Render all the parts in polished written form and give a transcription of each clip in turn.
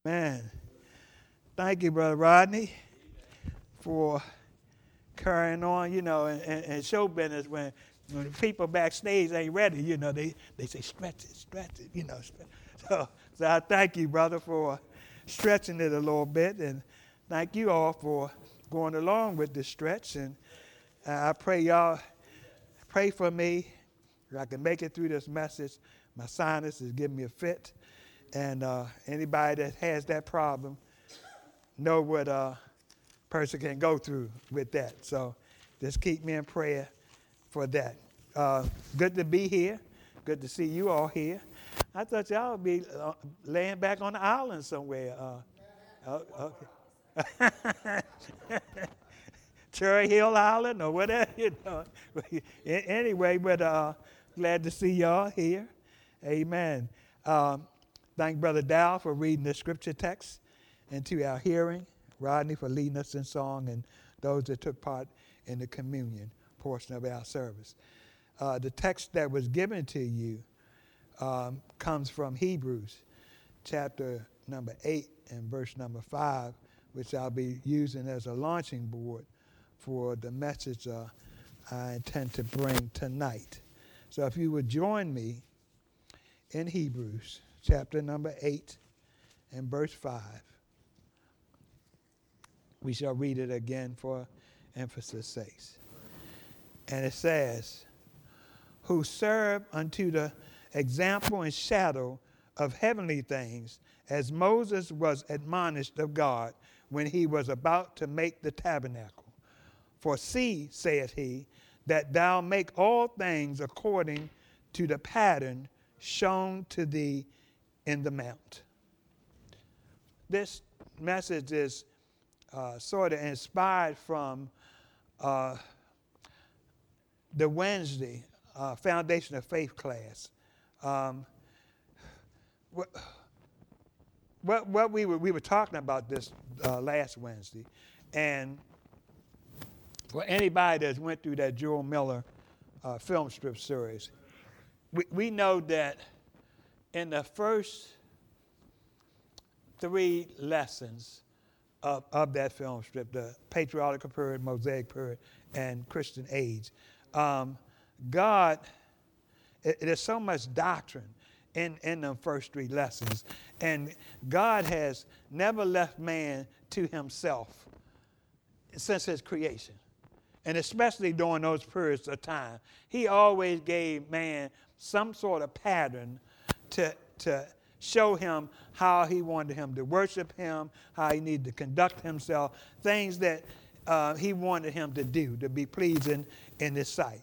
Man, thank you, Brother Rodney, for carrying on, in show business when the people backstage ain't ready, they say, stretch it. So I thank you, brother, for stretching it a little bit, and thank you all for going along with this stretch. And I pray y'all pray for me that I can make it through this message. My sinus is giving me a fit. And anybody that has that problem know what a person can go through with that. So just keep me in prayer for that. Good to be here. Good to see you all here. I thought y'all would be laying back on the island somewhere. Okay. Cherry Hill Island or whatever, Anyway, but glad to see y'all here. Amen. Thank Brother Dow for reading the scripture text into our hearing, Rodney for leading us in song, and those that took part in the communion portion of our service. The text that was given to you comes from Hebrews chapter number 8 and verse number 5, which I'll be using as a launching board for the message I intend to bring tonight. So if you would join me in Hebrews chapter number 8 and verse 5. We shall read it again for emphasis' sake. And it says, who serve unto the example and shadow of heavenly things, as Moses was admonished of God when he was about to make the tabernacle. For see, saith he, that thou make all things according to the pattern shown to thee in the mount. This message is sort of inspired from the Wednesday Foundation of Faith class. What we were talking about this last Wednesday, and for anybody that's went through that Joel Miller film strip series, we know that in the first 3 lessons of that film strip, the patriarchal period, Mosaic period, and Christian age, God, there's so much doctrine in them first 3 lessons. And God has never left man to himself since his creation. And especially during those periods of time. He always gave man some sort of pattern to show him how he wanted him to worship him, how he needed to conduct himself, things that he wanted him to do to be pleasing in his sight.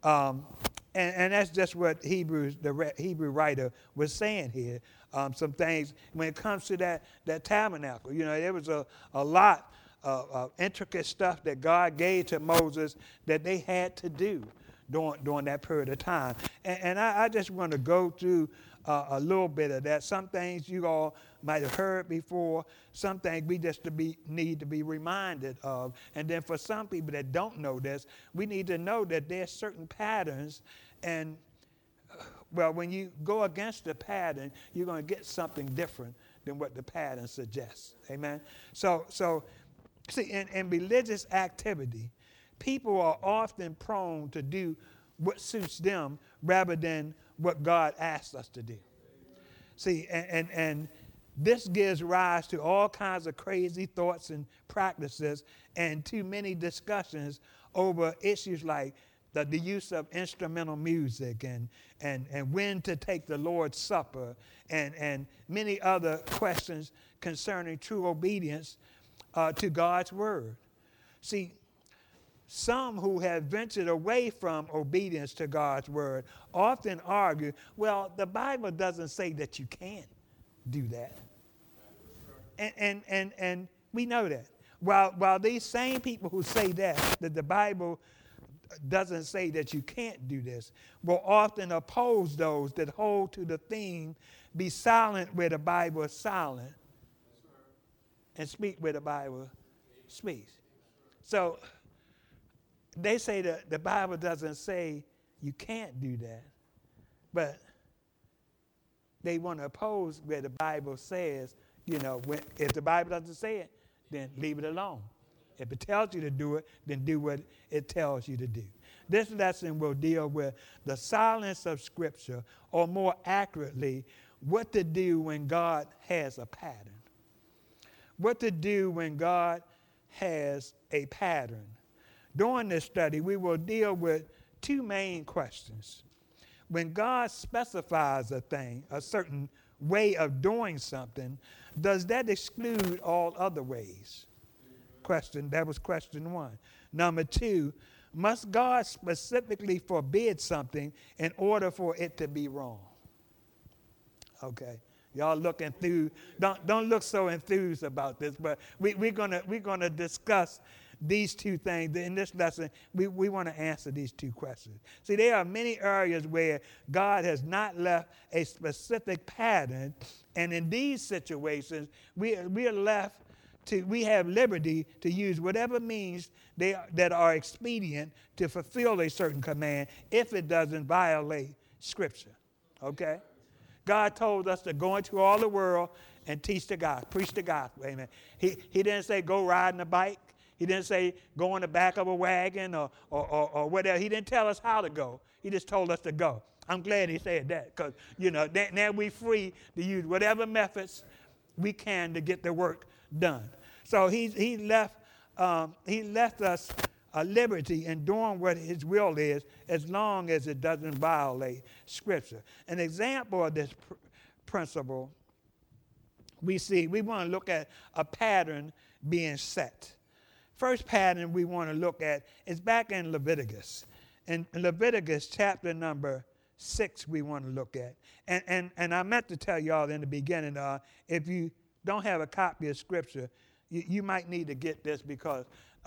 And that's just what the Hebrew writer was saying here. Some things when it comes to that tabernacle. There was a lot of intricate stuff that God gave to Moses that they had to do during that period of time. And I just want to go through a little bit of that. Some things you all might have heard before. Some things we just need to be reminded of. And then for some people that don't know this, we need to know that there's certain patterns. And, well, when you go against the pattern, you're going to get something different than what the pattern suggests. Amen? So see, in religious activity, people are often prone to do what suits them rather than what God asks us to do. See, and this gives rise to all kinds of crazy thoughts and practices and too many discussions over issues like the use of instrumental music and when to take the Lord's Supper and many other questions concerning true obedience to God's word. See, some who have ventured away from obedience to God's word often argue, well, the Bible doesn't say that you can't do that. And we know that. While these same people who say that the Bible doesn't say that you can't do this, will often oppose those that hold to the theme, be silent where the Bible is silent, and speak where the Bible speaks. So they say that the Bible doesn't say you can't do that, but they want to oppose where the Bible says If the Bible doesn't say it, then leave it alone. If it tells you to do it, then do what it tells you to do. This lesson will deal with the silence of Scripture, or more accurately, what to do when God has a pattern. What to do when God has a pattern. During this study, we will deal with two main questions. When God specifies a thing, a certain way of doing something, does that exclude all other ways? That was question one. Number two, must God specifically forbid something in order for it to be wrong? Okay. Y'all look enthused. Don't look so enthused about this, but we're gonna discuss these two things in this lesson. We want to answer these two questions. See, there are many areas where God has not left a specific pattern, and in these situations, we have liberty to use whatever means that are expedient to fulfill a certain command if it doesn't violate Scripture. Okay? God told us to go into all the world and teach the gospel, preach the gospel. Amen. He didn't say go riding a bike. He didn't say go in the back of a wagon or whatever. He didn't tell us how to go. He just told us to go. I'm glad he said that because, now we're free to use whatever methods we can to get the work done. So he left us a liberty in doing what his will is as long as it doesn't violate Scripture. An example of this principle we want to look at a pattern being set. First pattern we want to look at is back in Leviticus. In Leviticus chapter number 6 we want to look at. And I meant to tell y'all in the beginning, if you don't have a copy of Scripture, you might need to get this because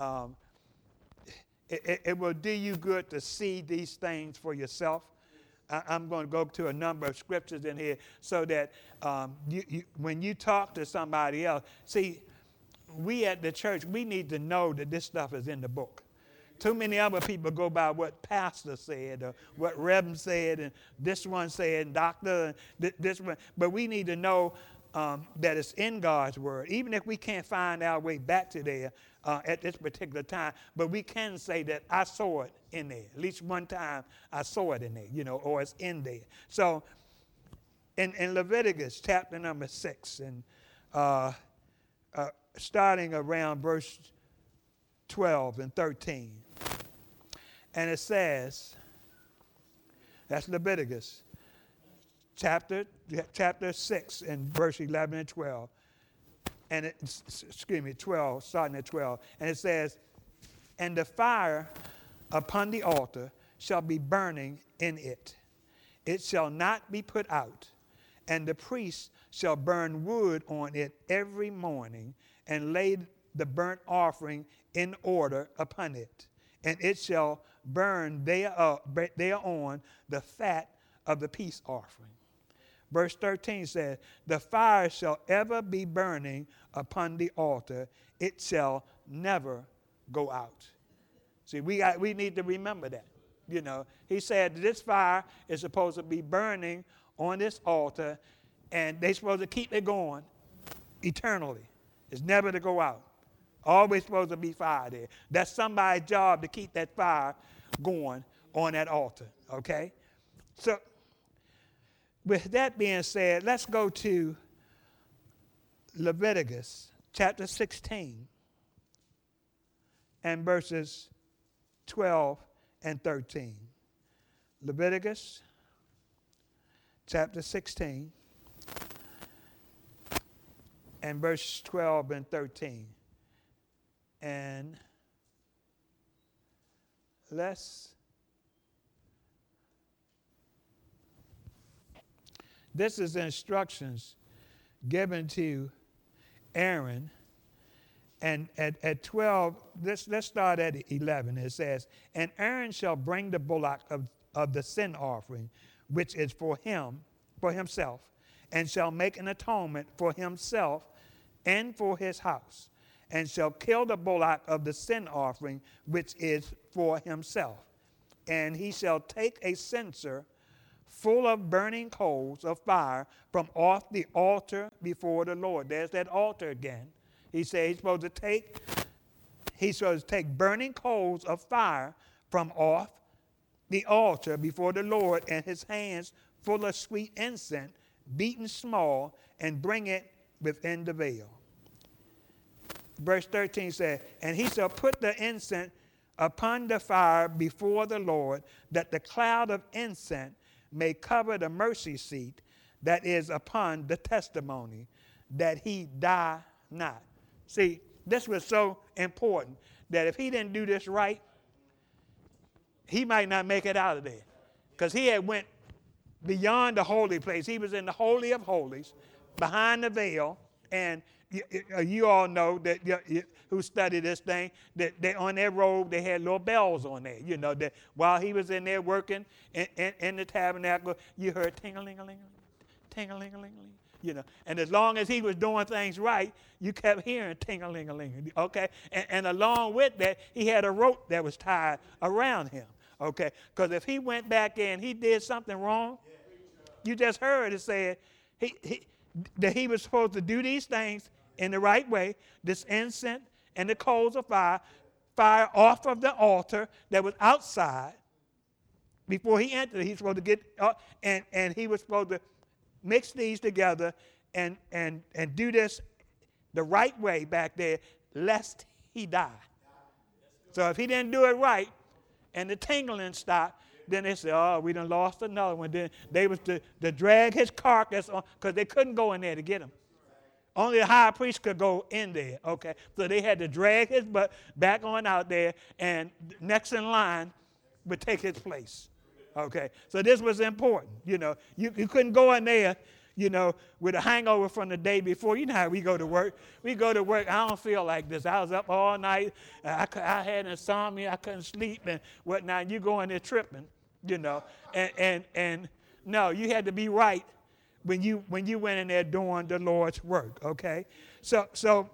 it will do you good to see these things for yourself. I'm going to go to a number of scriptures in here so that when you talk to somebody else, see, we at the church, we need to know that this stuff is in the book. Too many other people go by what pastor said or what Reverend said and this one said and doctor and this one. But we need to know that it's in God's word, even if we can't find our way back to there at this particular time. But we can say that I saw it in there. At least one time I saw it in there, or it's in there. So in Leviticus chapter number 6, and starting around verse 12 and 13, and it says, that's Leviticus, chapter 6 and verse 11 and 12. And 12, starting at 12. And it says, and the fire upon the altar shall be burning in it. It shall not be put out. And the priest shall burn wood on it every morning and lay the burnt offering in order upon it. And it shall burn thereon the fat of the peace offering. Verse 13 says, the fire shall ever be burning upon the altar. It shall never go out. See, we need to remember that. He said this fire is supposed to be burning on this altar, and they're supposed to keep it going eternally. It's never to go out. Always supposed to be fire there. That's somebody's job to keep that fire going on that altar, okay? So, with that being said, let's go to Leviticus chapter 16 and verses 12 and 13. Leviticus chapter 16 and verse 12 and 13. And this is instructions given to Aaron. And at 12, let's start at 11. It says, and Aaron shall bring the bullock of the sin offering, which is for himself, and shall make an atonement for himself and for his house, and shall kill the bullock of the sin offering, which is for himself. And he shall take a censer full of burning coals of fire from off the altar before the Lord. There's that altar again. He said he's supposed to take burning coals of fire from off the altar before the Lord, and his hands full of sweet incense, beaten small, and bring it within the veil. Verse 13 says, and he shall put the incense upon the fire before the Lord, that the cloud of incense may cover the mercy seat that is upon the testimony, that he die not. See, this was so important that if he didn't do this right, he might not make it out of there, because he had went beyond the holy place. He was in the Holy of Holies, behind the veil, and you all know that who studied this thing, that they, on their robe they had little bells on there. You know that while he was in there working in the tabernacle, you heard ting-a-ling-a-ling, ting-a-ling-a-ling. You know, and as long as he was doing things right, you kept hearing ting-a-ling-a-ling. Okay, and along with that, he had a rope that was tied around him. Okay, because if he went back in, he did something wrong. You just heard it said that he was supposed to do these things in the right way. This incense and the coals of fire off of the altar that was outside. Before he entered, he's supposed to get and he was supposed to mix these together and do this the right way back there, lest he die. So if he didn't do it right and the tingling stopped, then they said, oh, we done lost another one. Then they was to drag his carcass on, because they couldn't go in there to get him. Only the high priest could go in there, okay? So they had to drag his butt back on out there, and next in line would take his place, okay? So this was important, you know. You couldn't go in there, you know, with a hangover from the day before. You know how we go to work. We go to work, I don't feel like this. I was up all night. I had insomnia. I couldn't sleep and whatnot. You go in there tripping, you know. And no, you had to be right when you went in there doing the Lord's work, okay? So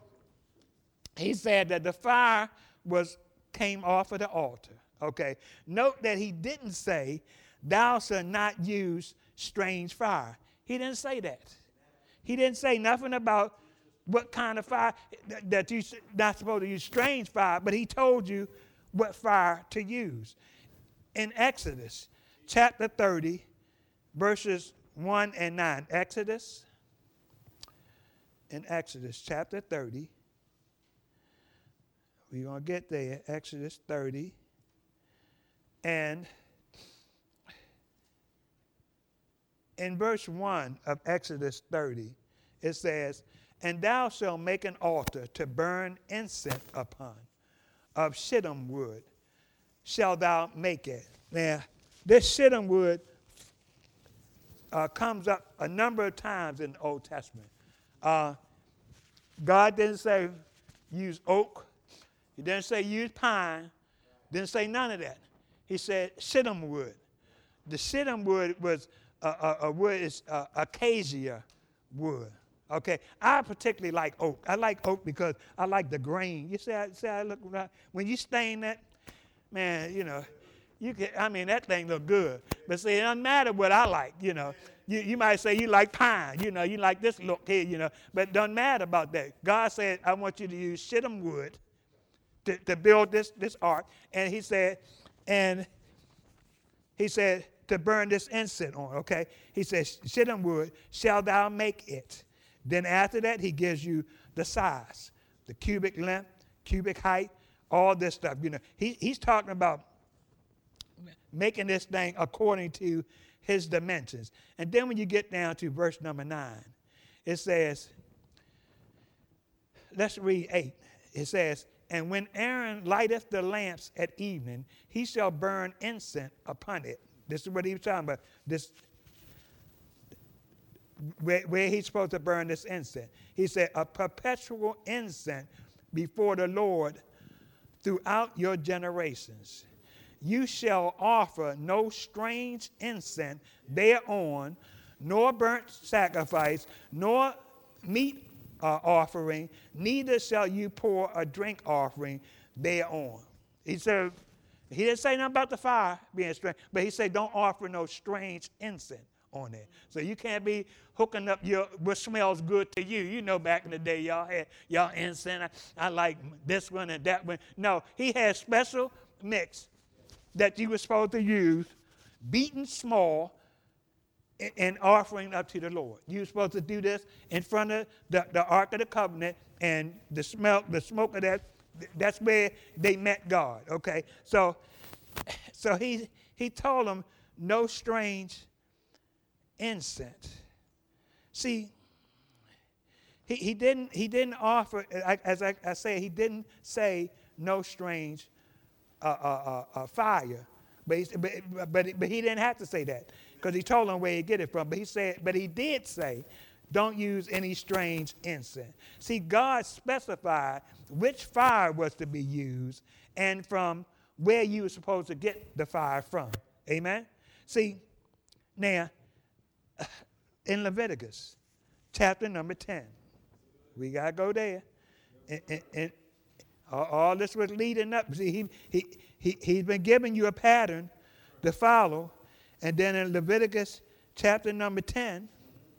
he said that the fire came off of the altar, okay? Note that he didn't say, thou shalt not use strange fire. He didn't say that. He didn't say nothing about what kind of fire, that you're not supposed to use strange fire, but he told you what fire to use. In Exodus chapter 30, verses 1 and 9. In Exodus chapter 30, we're going to get there, Exodus 30, and in verse 1 of Exodus 30, it says, and thou shalt make an altar to burn incense upon, of shittim wood shalt thou make it. Now, this shittim wood comes up a number of times in the Old Testament. God didn't say use oak. He didn't say use pine. Didn't say none of that. He said shittim wood. The shittim wood was a wood is acacia wood. Okay, I particularly like oak. I like oak because I like the grain. You see I look around. When you stain that, man, you know, that thing look good. But see, it doesn't matter what I like, you know. You might say you like pine, you know, you like this look here, you know. But it doesn't matter about that. God said, I want you to use shittim wood to build this ark. And he said, to burn this incense on, okay? He says, shittim wood shall thou make it. Then after that, he gives you the size, the cubic length, cubic height, all this stuff. You know, he's talking about making this thing according to his dimensions. And then when you get down to verse number 9, it says, let's read 8. It says, and when Aaron lighteth the lamps at evening, he shall burn incense upon it. This is what he was talking about. This, where he's supposed to burn this incense. He said, a perpetual incense before the Lord throughout your generations. You shall offer no strange incense thereon, nor burnt sacrifice, nor meat offering, neither shall you pour a drink offering thereon. He said, He didn't say nothing about the fire being strange, but he said don't offer no strange incense on it. So you can't be hooking up what smells good to you. You know, back in the day, y'all had y'all incense. I like this one and that one. No, he had special mix that you were supposed to use, beaten small, and offering up to the Lord. You were supposed to do this in front of the Ark of the Covenant, and the smoke of that, that's where they met God, okay? So he told them, no strange incense. See, he didn't offer, as I say, he didn't say no strange fire, but he didn't have to say that because he told them where he get it from. But he did say, don't use any strange incense. See, God specified which fire was to be used and from where you were supposed to get the fire from. Amen? See, now, in Leviticus, chapter number 10, we got to go there. And all this was leading up. See, he's been giving you a pattern to follow. And then in Leviticus chapter number 10,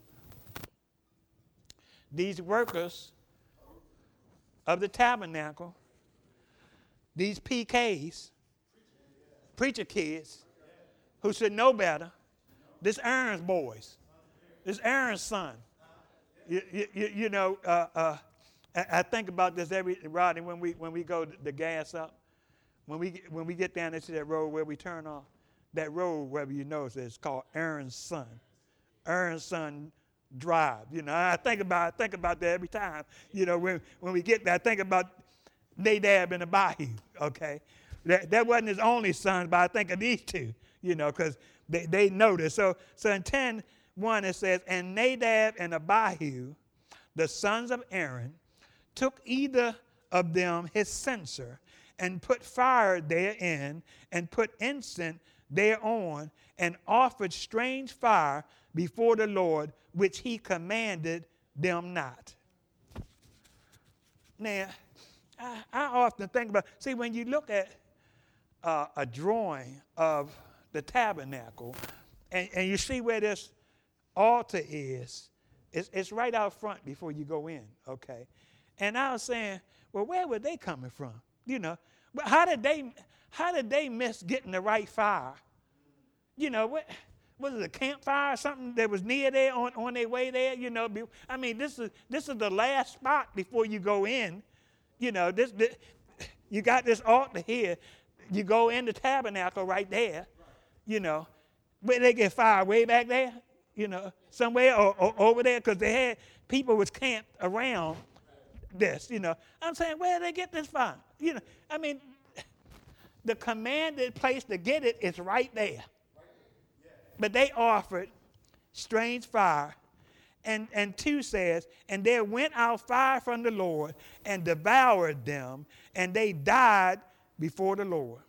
these workers of the tabernacle, these PKs, preacher kids, who should know better, this Aaron's boys, this Aaron's son. You know, I think about this Rodney, when we go to gas up, when we get down into that road where we turn off, that road, wherever you know, it's called Aaron's son. Aaron's son drive. You know, I think about that every time. You know, when we get there, I think about Nadab and Abihu. Okay, that wasn't his only son, but I think of these two. You know, because they know this. So in 10:1 it says, and Nadab and Abihu, the sons of Aaron, took either of them his censer and put fire therein and put incense thereon and offered strange fire before the Lord, which he commanded them not. Now, I often think about, see, when you look at a drawing of the tabernacle and you see where this altar is, it's right out front before you go in, okay? And I was saying, well, where were they coming from? You know, but how did they miss getting the right fire? You know, was it a campfire or something that was near there on their way there? You know, I mean, this is the last spot before you go in. You know, this you got this altar here. You go in the tabernacle right there. You know, where they get fire way back there. You know, somewhere or over there, because they had people was camped around this. You know, I'm saying, where did they get this fire? You know, I mean, the commanded place to get it is right there. But they offered strange fire. And 2 says, and there went out fire from the Lord and devoured them, and they died before the Lord.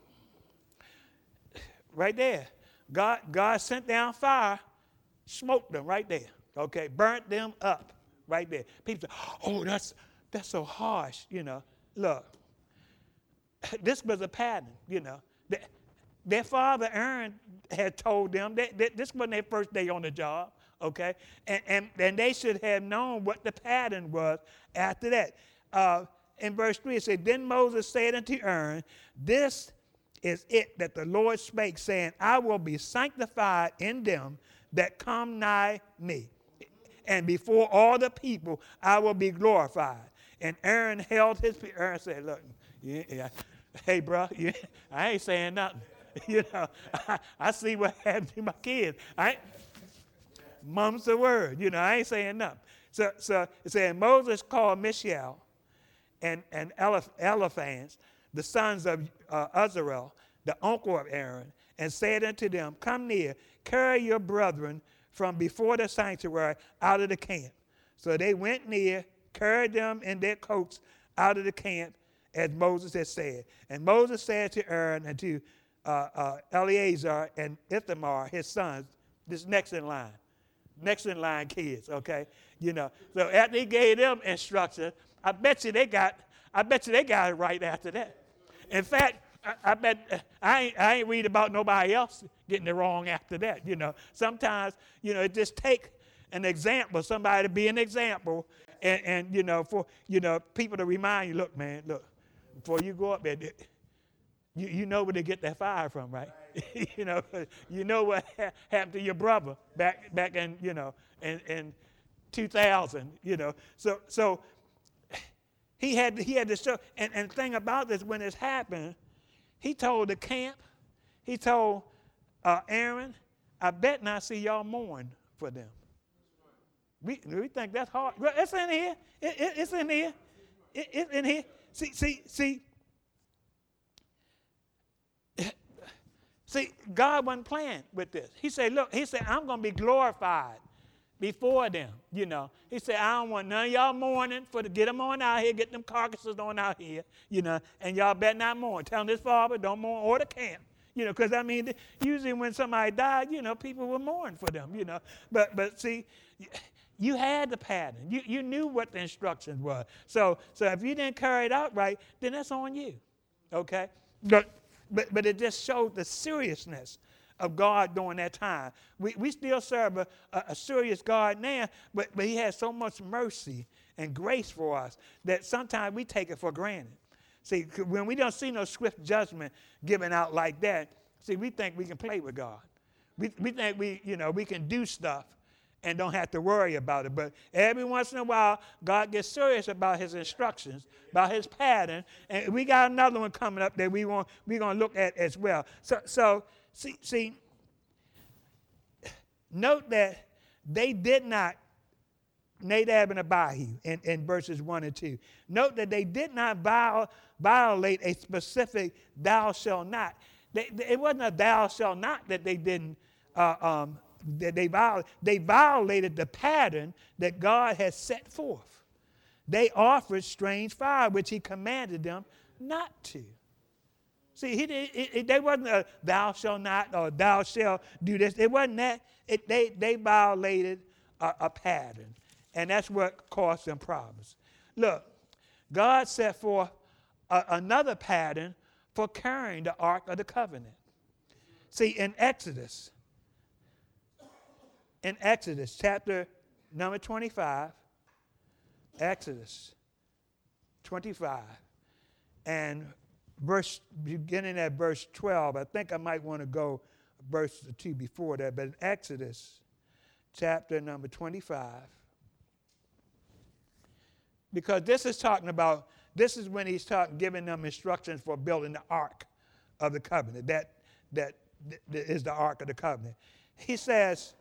Right there. God sent down fire, smoked them right there. Okay, burnt them up right there. People say, oh, that's so harsh, you know. Look, this was a pattern, you know. Their father Aaron had told them that this wasn't their first day on the job, okay? And they should have known what the pattern was after that. In verse 3 it said, then Moses said unto Aaron, this is it that the Lord spake, saying, I will be sanctified in them that come nigh me, and before all the people I will be glorified. And Aaron held his peace. Aaron said, look, hey, bro, I ain't saying nothing. You know, I see what happened to my kids. Mum's the word. You know, I ain't saying nothing. So it said, Moses called Mishael and Eliphaz, the sons of Azarel, the uncle of Aaron, and said unto them, come near, carry your brethren from before the sanctuary out of the camp. So they went near, carried them in their coats out of the camp, as Moses had said. And Moses said to Aaron and to Eleazar and Ithamar, his sons, this next in line kids, okay? You know, so after he gave them instructions, I bet you they got it right after that. In fact, I bet I ain't read about nobody else getting it wrong after that. Sometimes, it just take an example, somebody to be an example, and for people to remind you, look, man, look, before you go up there, you know where to get that fire from, right? you know what happened to your brother back in in 2000. So he had to show. And the thing about this, when this happened, he told the camp, he told Aaron, I bet not see y'all mourn for them. We think that's hard. Well, it's in here. It's in here. It's in here. See, God wasn't playing with this. He said, look, I'm going to be glorified before them, He said, I don't want none of y'all mourning get them on out here, get them carcasses on out here, and y'all better not mourn. Tell this father, don't mourn, or the camp, because, usually when somebody died, people will mourn for them, But see, you had the pattern. You knew what the instructions were. So if you didn't carry it out right, then that's on you, okay? But it just showed the seriousness of God during that time. We still serve a serious God now, but he has so much mercy and grace for us that sometimes we take it for granted. See, when we don't see no swift judgment given out like that, see, we think we can play with God. We think we can do stuff and don't have to worry about it. But every once in a while, God gets serious about his instructions, about his pattern, and we got another one coming up that we're going to look at as well. So see, note that they did not, Nadab and Abihu in verses 1 and 2. Note that they did not violate a specific thou shalt not. It wasn't a thou shalt not that they didn't that they violated the pattern that God has set forth. They offered strange fire, which he commanded them not to. See, they wasn't a thou shalt not or thou shalt do this. It wasn't that. They violated a pattern, and that's what caused them problems. Look, God set forth another pattern for carrying the Ark of the Covenant. See, in Exodus chapter number 25, Exodus 25, and beginning at verse 12, I think I might want to go a verse or two before that, but in Exodus chapter number 25, because this is when he's giving them instructions for building the Ark of the Covenant. That is the Ark of the Covenant. He says,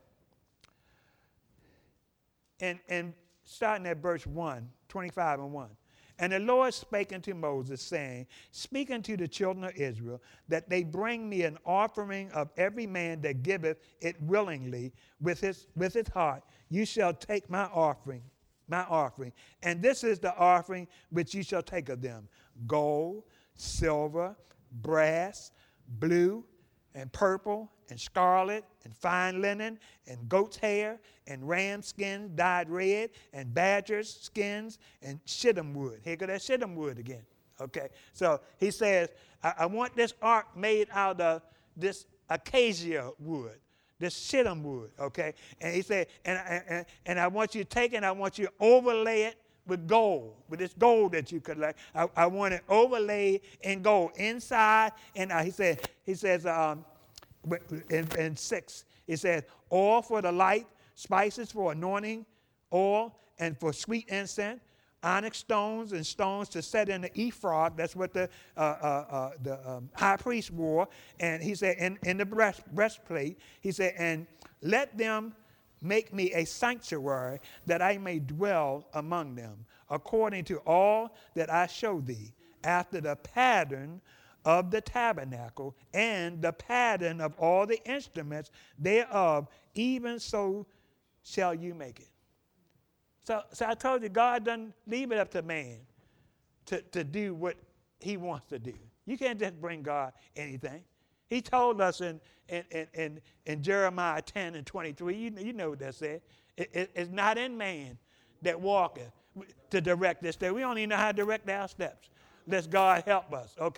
and starting at verse 1, 25 and 1. And the Lord spake unto Moses, saying, Speak unto the children of Israel, that they bring me an offering of every man that giveth it willingly with his heart. You shall take my offering. And this is the offering which you shall take of them: gold, silver, brass, blue, and purple, and scarlet, and fine linen, and goat's hair, and ram skins dyed red, and badger's skins, and shittim wood. Here go that shittim wood again. Okay, so he says, I want this ark made out of this acacia wood, this shittim wood, okay? And he said, and I want you to take it, and I want you to overlay it with gold, with this gold that you collect. I want it overlaid in gold, inside and out. He says, in 6, it says, oil for the light, spices for anointing, oil, and for sweet incense, onyx stones and stones to set in the ephod. That's what the high priest wore. And he said, in the breastplate, he said, and let them make me a sanctuary that I may dwell among them, according to all that I show thee, after the pattern of the tabernacle and the pattern of all the instruments thereof, even so shall you make it. So I told you, God doesn't leave it up to man to do what he wants to do. You can't just bring God anything. He told us in Jeremiah 10 and 23, you know what that said. It's not in man that walketh to direct this step. We don't even know how to direct our steps. Let God help us, okay?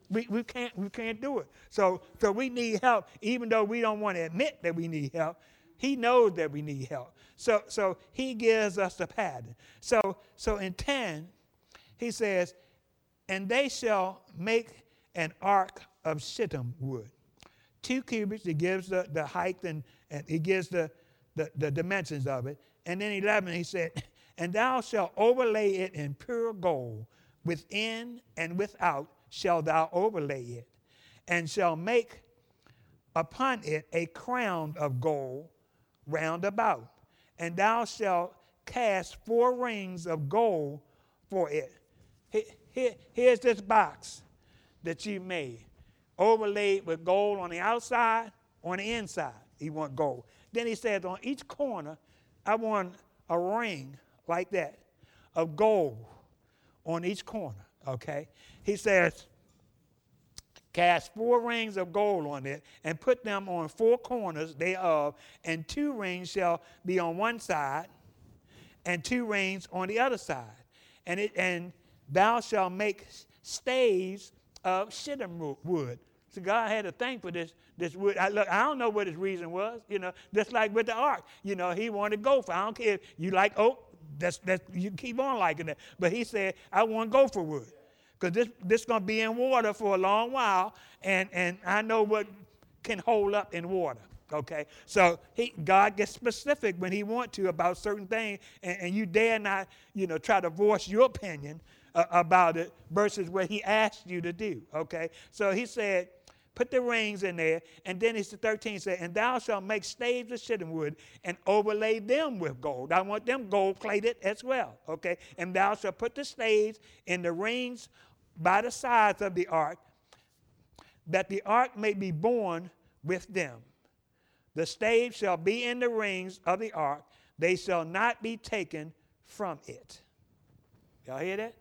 We can't do it. So we need help, even though we don't want to admit that we need help. He knows that we need help. So he gives us the pattern. So in 10, he says, and they shall make an ark of shittim wood. 2 cubits, it gives the height and it gives the dimensions of it. And then 11, he said, and thou shalt overlay it in pure gold. Within and without shalt thou overlay it, and shall make upon it a crown of gold round about. And thou shalt cast 4 rings of gold for it. Here's this box that you made, overlaid with gold on the outside, on the inside. He want gold. Then he says, on each corner, I want a ring like that of gold on each corner, okay? He says, cast 4 rings of gold on it and put them on 4 corners thereof, and 2 rings shall be on one side and 2 rings on the other side. And thou shalt make staves of shittim wood. So God had a thing for this wood. I don't know what his reason was, just like with the ark. He wanted gopher. I don't care if you like oak, that's you keep on liking it. But he said, I want gopher wood. Because this is going to be in water for a long while, and I know what can hold up in water. Okay, so God gets specific when he wants to about certain things, and you dare not, try to voice your opinion about it versus what he asked you to do. Okay, so he said, put the rings in there, and then it's 13 said, and thou shalt make staves of shittim wood and overlay them with gold. I want them gold plated as well. Okay, and thou shalt put the staves in the rings by the sides of the ark, that the ark may be borne with them. The staves shall be in the rings of the ark, they shall not be taken from it. Y'all hear that?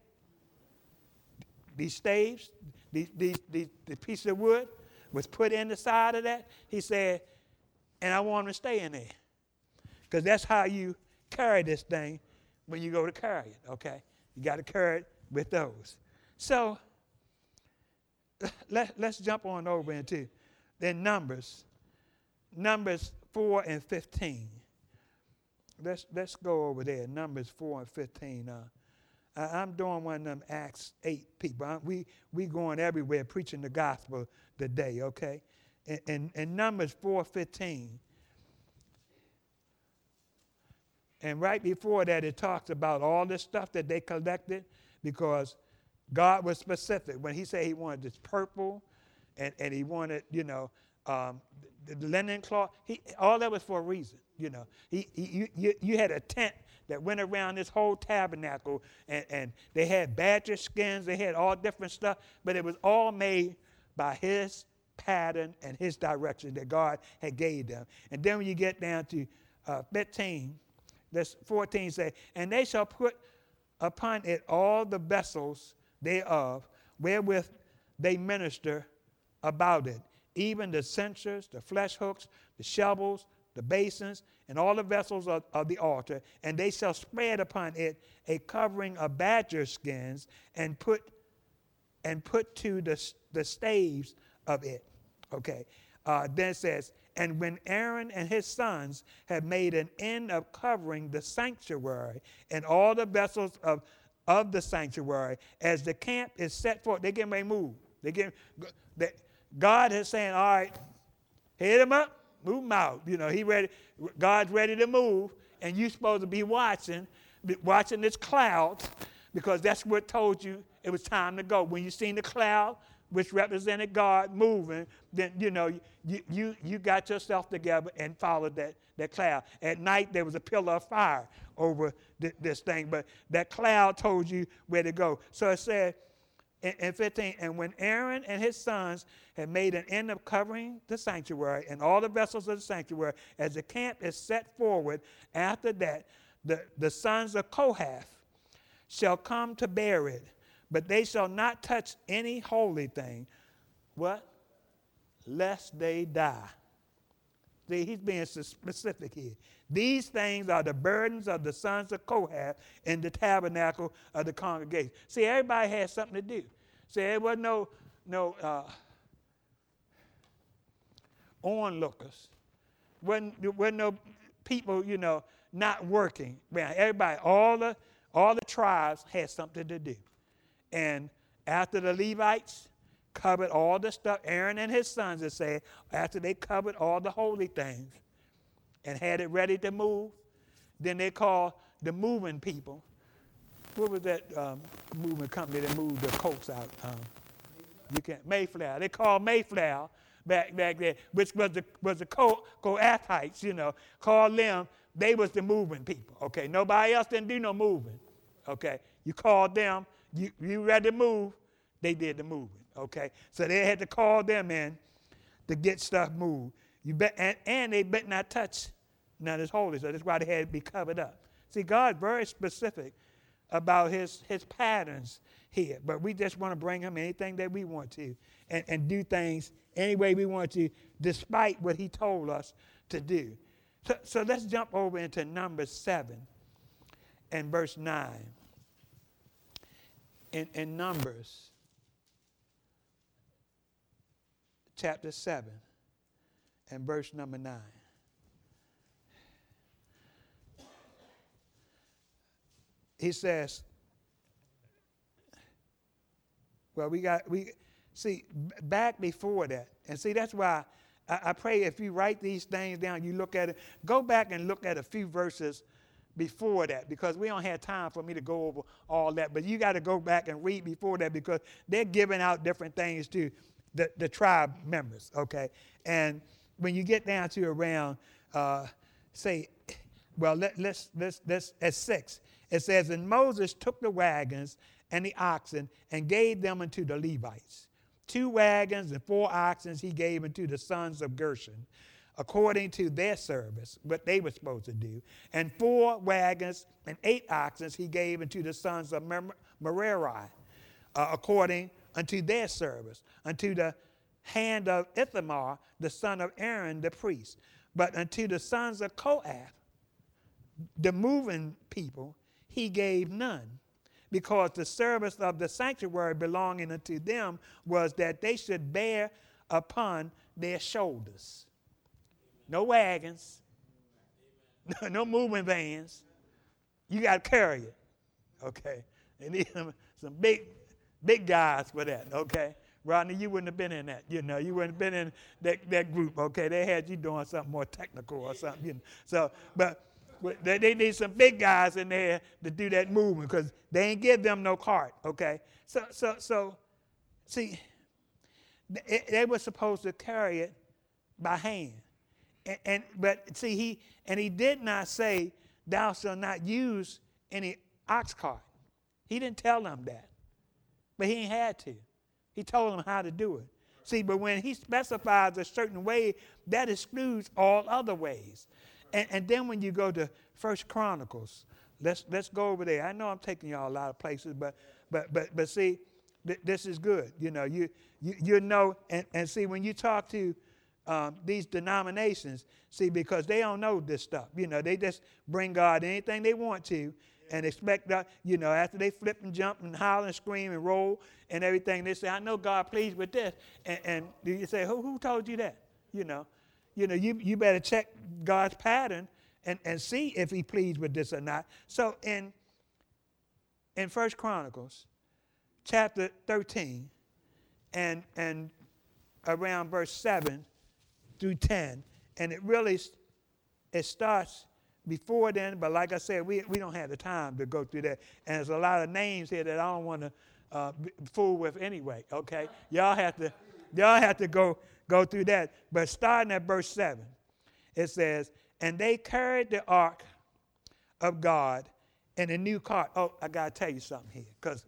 These staves, the piece of wood was put in the side of that. He said, and I want them to stay in there. Because that's how you carry this thing when you go to carry it, okay? You got to carry it with those. So let's jump on over into then Numbers 4 and 15. Let's go over there. Numbers 4 and 15. I'm doing one of them Acts 8 people. We going everywhere preaching the gospel today. Okay, and Numbers 4:15. And right before that, it talks about all this stuff that they collected, because God was specific when he said he wanted this purple, and he wanted, the linen cloth. All that was for a reason, You had a tent that went around this whole tabernacle, and they had badger skins, they had all different stuff, but it was all made by his pattern and his direction that God had gave them. And then when you get down to 15, that's 14 say, and they shall put upon it all the vessels thereof, wherewith they minister about it, even the censers, the flesh hooks, the shovels, the basins, and all the vessels of the altar, and they shall spread upon it a covering of badger skins, and put to the staves of it. Okay. Then it says, and when Aaron and his sons have made an end of covering the sanctuary and all the vessels of the sanctuary, as the camp is set forth, they get ready to move. God is saying, all right, head them up, move them out. He ready. God's ready to move, and you're supposed to be watching this cloud, because that's what told you it was time to go. When you seen the cloud, which represented God moving, then you got yourself together and followed that cloud. At night there was a pillar of fire over this thing, but that cloud told you where to go. So it said in 15, and when Aaron and his sons had made an end of covering the sanctuary and all the vessels of the sanctuary, as the camp is set forward, after that the sons of Kohath shall come to bear it, but they shall not touch any holy thing. What? Lest they die. See, he's being specific here. These things are the burdens of the sons of Kohath in the tabernacle of the congregation. See, everybody had something to do. See, there wasn't onlookers. Wasn't no people, not working. Man, everybody, all the tribes had something to do. And after the Levites covered all the stuff, Aaron and his sons, it said, after they covered all the holy things and had it ready to move, then they called the moving people. What was that moving company that moved the coats out? Mayflower. They called Mayflower back there, which was the Kohathites, called them. They was the moving people. Okay, nobody else didn't do no moving. Okay, you called them. You ready to move? They did the moving. Okay, so they had to call them in to get stuff moved. And they better not touch none that's holy. So that's why they had to be covered up. See, God's very specific about his patterns here, but we just want to bring him anything that we want to and do things any way we want to, despite what he told us to do. So let's jump over into Numbers 7 and verse 9. In Numbers chapter 7 and verse number 9. He says, well, we see back before that, and see that's why I pray if you write these things down, you look at it, go back and look at a few verses before that, because we don't have time for me to go over all that, but you got to go back and read before that, because they're giving out different things to the tribe members, okay? And when you get down to around, let's at 6. It says, and Moses took the wagons and the oxen and gave them unto the Levites. 2 wagons and 4 oxen he gave unto the sons of Gershon, according to their service, what they were supposed to do. And 4 wagons and 8 oxen he gave unto the sons of Merari, according unto their service, unto the hand of Ithamar, the son of Aaron, the priest. But unto the sons of Kohath, the moving people, he gave none, because the service of the sanctuary belonging unto them was that they should bear upon their shoulders. No wagons, no moving vans. You got to carry it, okay? They need some big guys for that, okay? Rodney, you wouldn't have been in that, you wouldn't have been in that group, okay? They had you doing something more technical or something, So, but they need some big guys in there to do that movement, because they ain't give them no cart, okay? So see, they were supposed to carry it by hand. But see, he did not say, thou shalt not use any ox cart. He didn't tell them that. But he ain't had to. He told them how to do it. See, but when he specifies a certain way, that excludes all other ways. And then when you go to 1 Chronicles, let's go over there. I know I'm taking y'all a lot of places, but see, this is good. You know, and see, when you talk to these denominations, see, because they don't know this stuff. They just bring God anything they want to and expect that, after they flip and jump and holler and scream and roll and everything, they say, I know God pleased with this. And you say, who told you that? You better check God's pattern and see if he pleased with this or not. So in 1 Chronicles, chapter 13, and around verse 7 through 10, and it starts before then, but like I said, we don't have the time to go through that. And there's a lot of names here that I don't want to fool with anyway, okay? Y'all have to go through that. But starting at verse 7, it says, and they carried the ark of God in a new cart. Oh, I got to tell you something here, because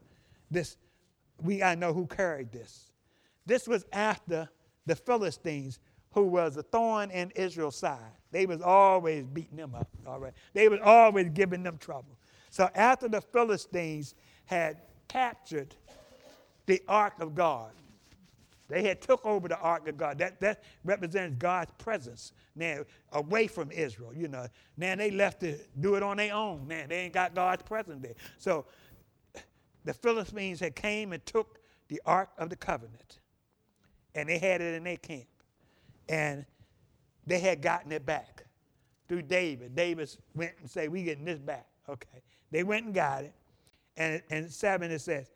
we got to know who carried this. This was after the Philistines, who was a thorn in Israel's side. They was always beating them up, all right? They was always giving them trouble. So after the Philistines had captured the ark of God, they had took over the ark of God. That represents God's presence now away from Israel, Now they left to do it on their own. Now they ain't got God's presence there. So the Philistines had came and took the ark of the covenant. and they had it in their camp. And they had gotten it back through David. David went and said, we getting this back. Okay. They went and got it. And 7, it says,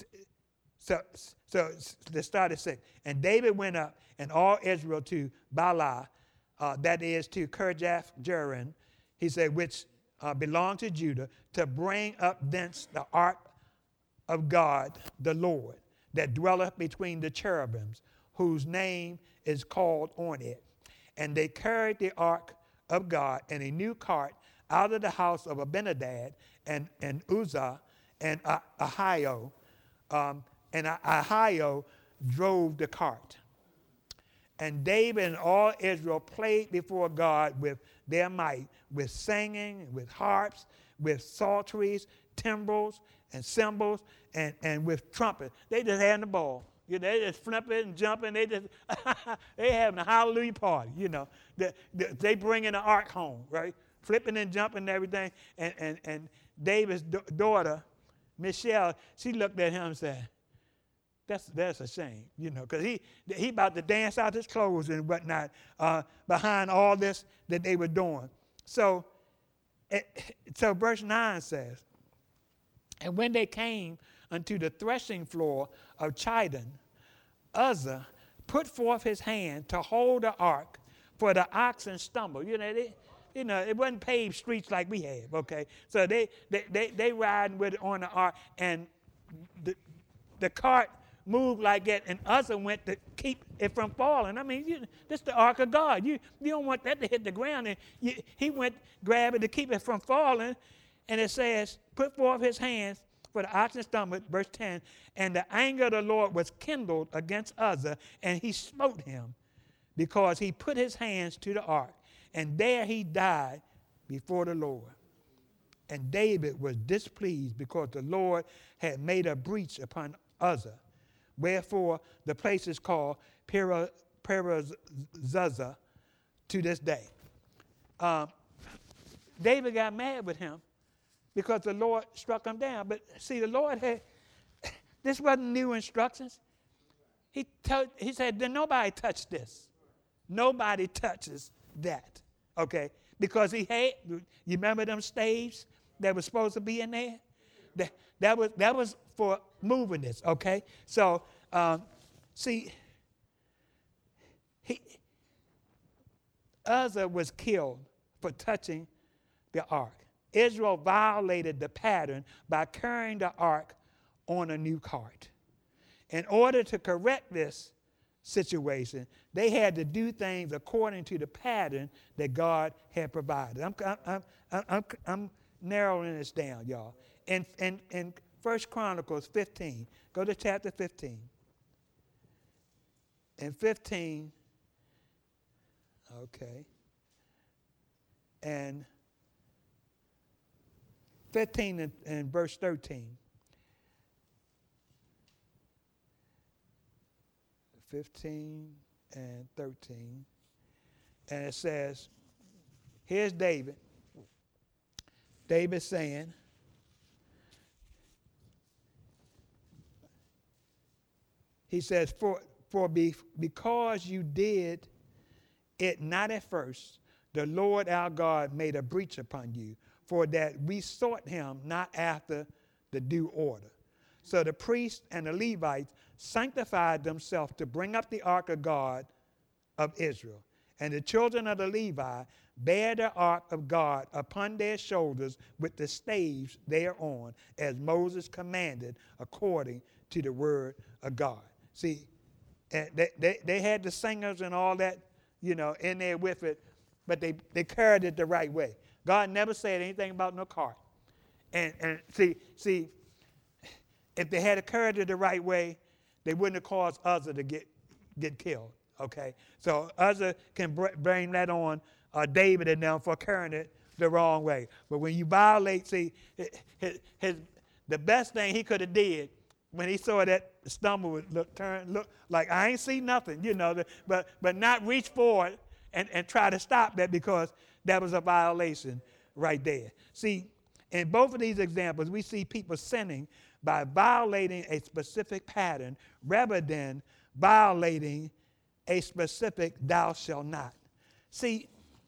so let's start at 6. And David went up and all Israel to Baalah, that is to Kirjath Jearim, he said, which belonged to Judah, to bring up thence the ark of God, the Lord, that dwelleth between the cherubims, whose name is called on it. And they carried the ark of God in a new cart out of the house of Abinadab and Uzzah and Ahio. And Ahio drove the cart. And David and all Israel played before God with their might, with singing, with harps, with psalteries, timbrels, and cymbals, and with trumpets. They just had the ball. You know, they just flipping and jumping. They just they having a hallelujah party. You know, they bringing the ark home, right? Flipping and jumping and everything. And David's daughter, Michelle, she looked at him and said, That's a shame, you know, because he about to dance out his clothes and whatnot behind all this that they were doing. So verse 9 says, and when they came unto the threshing floor of Chidon, Uzzah put forth his hand to hold the ark, for the oxen stumbled. You know, it wasn't paved streets like we have, okay? So they riding with it on the ark, and the cart moved like that, and Uzzah went to keep it from falling. I mean, this is the ark of God. You don't want that to hit the ground. And he went grab it to keep it from falling, and it says, put forth his hands, for the oxen stumbled, verse 10, and the anger of the Lord was kindled against Uzzah, and he smote him, because he put his hands to the ark, and there he died before the Lord. And David was displeased, because the Lord had made a breach upon Uzzah. Wherefore the place is called Perazuzah to this day. David got mad with him because the Lord struck him down. But see, the Lord had, this wasn't new instructions. He said, then nobody touch this. Nobody touches that, okay? Because he had, you remember them staves that were supposed to be in there? That was for moving this, okay? So, see, Uzzah was killed for touching the ark. Israel violated the pattern by carrying the ark on a new cart. In order to correct this situation, they had to do things according to the pattern that God had provided. I'm narrowing this down, y'all. In 1 Chronicles 15, go to chapter 15. In 15, okay, and 15 and verse 13. 15 and 13. And it says, here's David. David saying, he says, because you did it not at first, the Lord our God made a breach upon you, for that we sought him not after the due order. So the priests and the Levites sanctified themselves to bring up the ark of God of Israel. And the children of the Levi bare the ark of God upon their shoulders with the staves thereon, as Moses commanded according to the word of God. See, they had the singers and all that, you know, in there with it, but they carried it the right way. God never said anything about no cart. And see, if they had carried it the right way, they wouldn't have caused Uzzah to get killed. Okay, so Uzzah can blame that on David and them for carrying it the wrong way. But when you violate, see, the best thing he could have did when he saw that stumble would look like I ain't see nothing, you know, but not reach forward and try to stop that, because that was a violation right there. See, in both of these examples, we see people sinning by violating a specific pattern rather than violating a specific thou shalt not. See,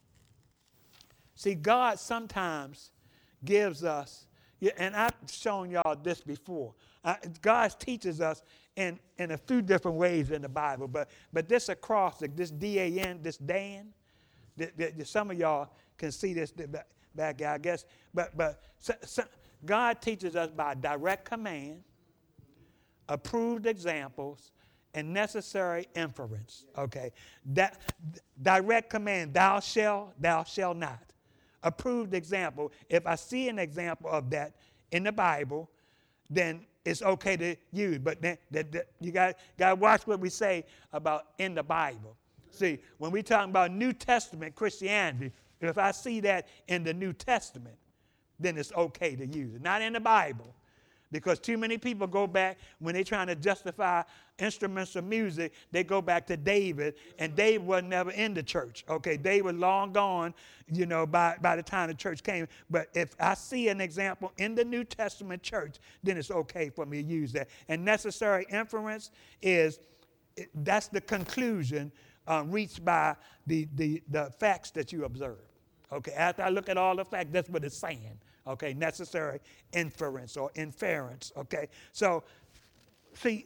God sometimes gives us, and I've shown y'all this before. God teaches us in a few different ways in the Bible, but this acrostic, this D-A-N, this Dan, some of y'all can see this back there, I guess. But God teaches us by direct command, approved examples, and necessary inference. Okay, that direct command, thou shalt not. Approved example. If I see an example of that in the Bible, then it's okay to use. But then you got to watch what we say about in the Bible. See, when we talk about New Testament Christianity, if I see that in the New Testament, then it's okay to use it. Not in the Bible. Because too many people go back, when they're trying to justify instruments of music, they go back to David, and David was never in the church. Okay, David was long gone, by the time the church came. But if I see an example in the New Testament church, then it's okay for me to use that. And necessary inference that's the conclusion reached by the facts that you observe. Okay, after I look at all the facts, that's what it's saying. Okay, necessary inference or inference. Okay, so see,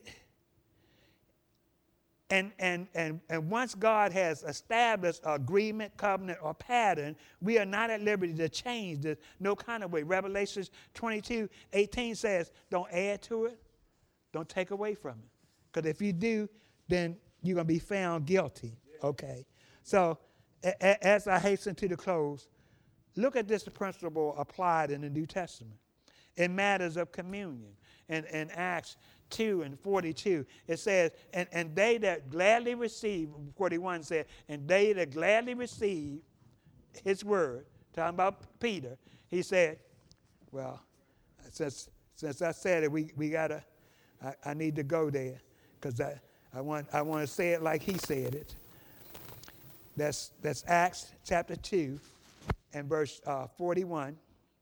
and once God has established agreement, covenant, or pattern, we are not at liberty to change this no kind of way. Revelation 22:18 says, don't add to it, don't take away from it. Because if you do, then you're going to be found guilty. Okay, so as I hasten to the close, look at this principle applied in the New Testament in matters of communion. In Acts 2:42, it says, and they that gladly receive, 41 said, and they that gladly receive his word, talking about Peter, he said, well, since I said it, we gotta, I need to go there, because I want to say it like he said it. That's Acts chapter 2. And verse 41,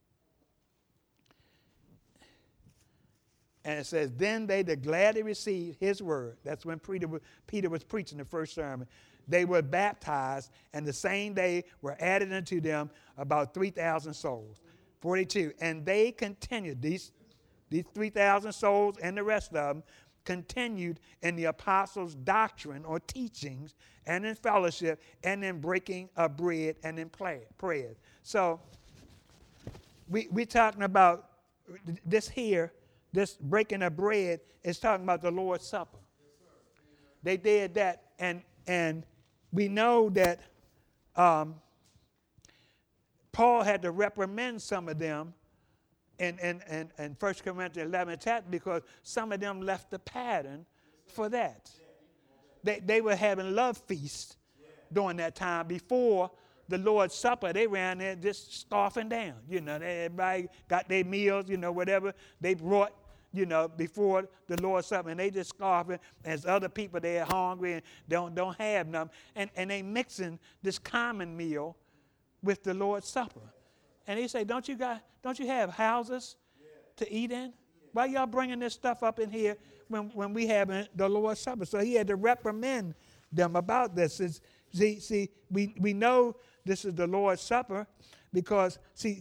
and it says, then they that gladly received his word, that's when Peter was preaching the first sermon, they were baptized, and the same day were added unto them about 3,000 souls. 42, and they continued, these 3,000 souls and the rest of them, continued in the apostles' doctrine or teachings, and in fellowship, and in breaking of bread, and in prayers. So we're talking about this here, this breaking of bread is talking about the Lord's Supper. They did that, and we know that Paul had to reprimand some of them in 1 Corinthians 11 chapter, because some of them left the pattern for that. They were having love feasts during that time before the Lord's Supper. They ran there just scoffing down. Everybody got their meals, whatever they brought, before the Lord's Supper, and they just scoffing as other people they're hungry and don't have none, and they mixing this common meal with the Lord's Supper. And he said, don't you have houses to eat in? Why y'all bringing this stuff up in here when we having the Lord's Supper? So he had to reprimand them about this. See, we know this is the Lord's Supper because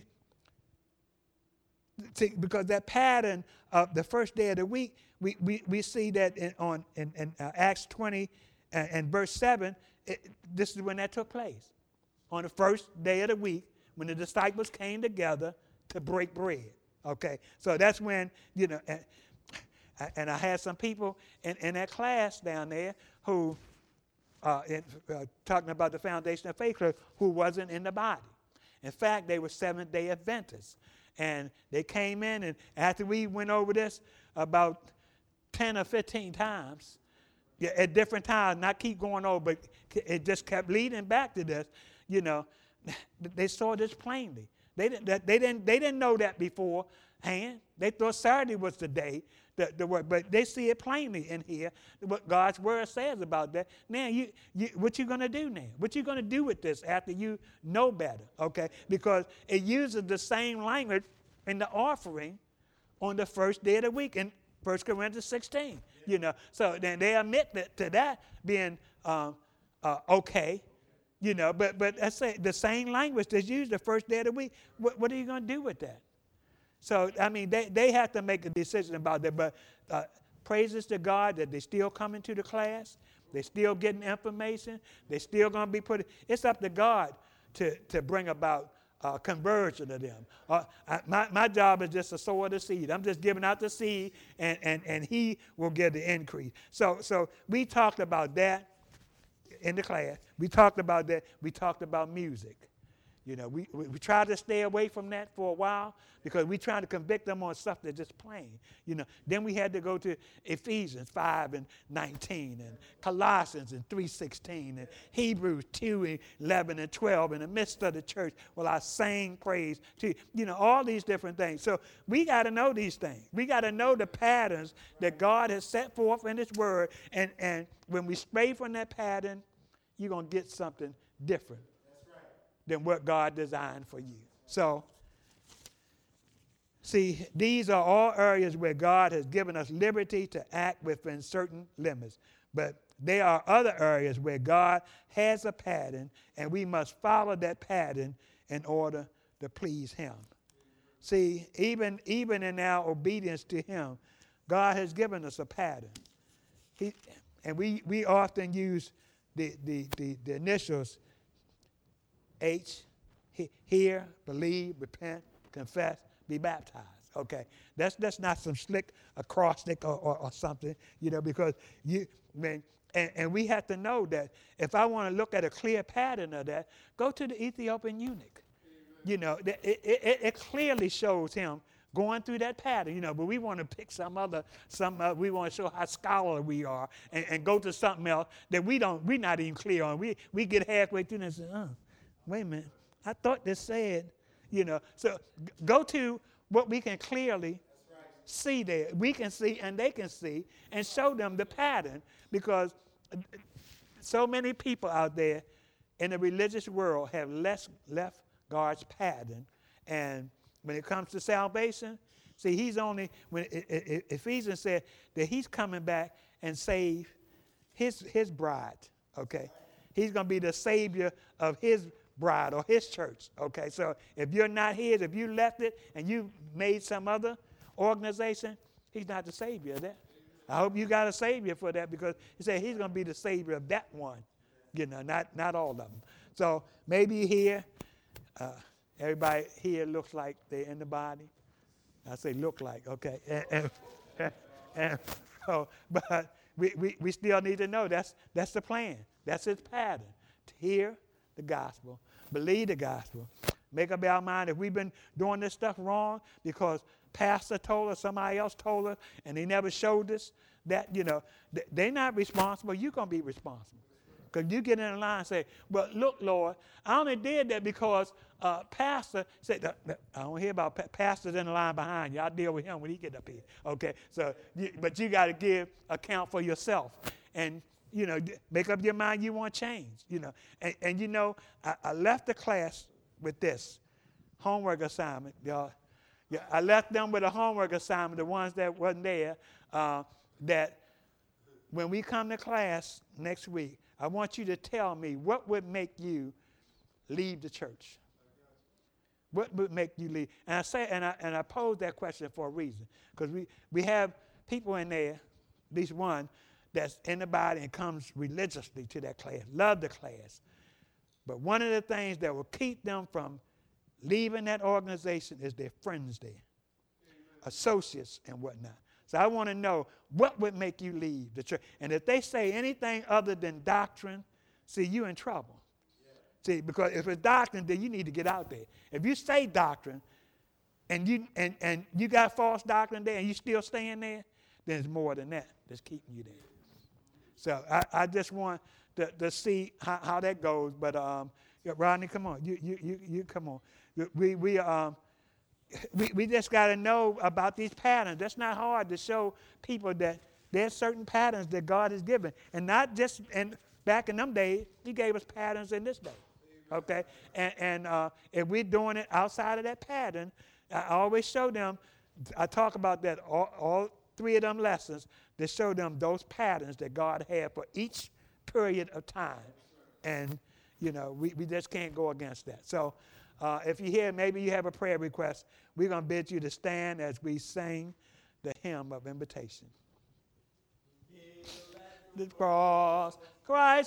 because that pattern of the first day of the week, we see that in Acts 20 and verse 7, this is when that took place. On the first day of the week, when the disciples came together to break bread. Okay, so that's when, and I had some people in that class down there who, talking about the foundation of faith, who wasn't in the body. In fact, they were Seventh-day Adventists. And they came in, and after we went over this about 10 or 15 times, at different times, not keep going over, but it just kept leading back to this, they saw this plainly. They didn't know that beforehand. They thought Saturday was the day, the word, but they see it plainly in here, what God's word says about that. Now, what you going to do now? What you going to do with this after you know better, okay? Because it uses the same language in the offering on the first day of the week. And 1 Corinthians 16, you know. So then they admit to that being okay, you know. But let's say the same language that's used the first day of the week, what are you going to do with that? So, I mean, they have to make a decision about that. But praises to God that they still coming to the class. They still getting information. They still going to be put. It's up to God to bring about conversion of them. My job is just to sow the seed. I'm just giving out the seed, and he will give the increase. So we talked about that in the class. We talked about that. We talked about music. You know, we tried to stay away from that for a while because we tried to convict them on stuff that's just plain. You know, then we had to go to Ephesians 5:19 and Colossians 3:16 and Hebrews 2:11 and 12 in the midst of the church. Well, I sang praise to you. You know, all these different things. So we got to know these things. We got to know the patterns that God has set forth in His Word. And when we stray from that pattern, you're going to get something different than what God designed for you. So, see, these are all areas where God has given us liberty to act within certain limits. But there are other areas where God has a pattern, and we must follow that pattern in order to please Him. See, even in our obedience to Him, God has given us a pattern. And we often use the initials H, hear, believe, repent, confess, be baptized. Okay, that's not some slick acrostic or something, you know, because and we have to know that if I want to look at a clear pattern of that, go to the Ethiopian eunuch. You know, it clearly shows him going through that pattern, you know, but we want to pick we want to show how scholarly we are and go to something else that we're not even clear on. We get halfway through and say, wait a minute, I thought this said, you know. So go to what we can clearly see there. We can see and they can see and show them the pattern, because so many people out there in the religious world have left God's pattern. And when it comes to salvation, see, he's only, when Ephesians said that he's coming back and save his bride, okay? He's going to be the savior of his bride or his church, okay? So if you're not his, if you left it and you made some other organization, he's not the savior of that. I hope you got a savior for that, because he said he's going to be the savior of that one, you know, not all of them. So maybe here, everybody here looks like they're in the body. I say look like, okay. And so, but we still need to know that's the plan. That's his pattern. To hear the gospel, believe the gospel, make up our mind if we've been doing this stuff wrong because pastor told us, somebody else told us, and they never showed us that, you know, they're not responsible. You're going to be responsible. Because you get in the line and say, well, look, Lord, I only did that because pastor said, I don't hear about pastors in the line behind you. I'll deal with him when he get up here. Okay, so, but you got to give account for yourself. And, you know, make up your mind you want change, you know. And you know, I left the class with this homework assignment, y'all. Yeah, I left them with a homework assignment, the ones that wasn't there, that when we come to class next week, I want you to tell me what would make you leave the church. What would make you leave? And I pose that question for a reason, because we have people in there, at least one, that's in the body and comes religiously to that class, love the class. But one of the things that will keep them from leaving that organization is their friends there, associates and whatnot. So I want to know what would make you leave the church. And if they say anything other than doctrine, see, you're in trouble. See, because if it's doctrine, then you need to get out there. If you say doctrine and you got false doctrine there and you still staying there, then it's more than that that's keeping you there. So I just want to see how that goes. But Rodney, come on, you come on. We just got to know about these patterns. That's not hard to show people that there's certain patterns that God has given, and not just back in them days. He gave us patterns in this day. Okay, and if we're doing it outside of that pattern, I always show them. I talk about that all 3 of them lessons to show them those patterns that God had for each period of time. And, we just can't go against that. So if you're here, maybe you have a prayer request, we're going to bid you to stand as we sing the hymn of invitation. The cross, Christ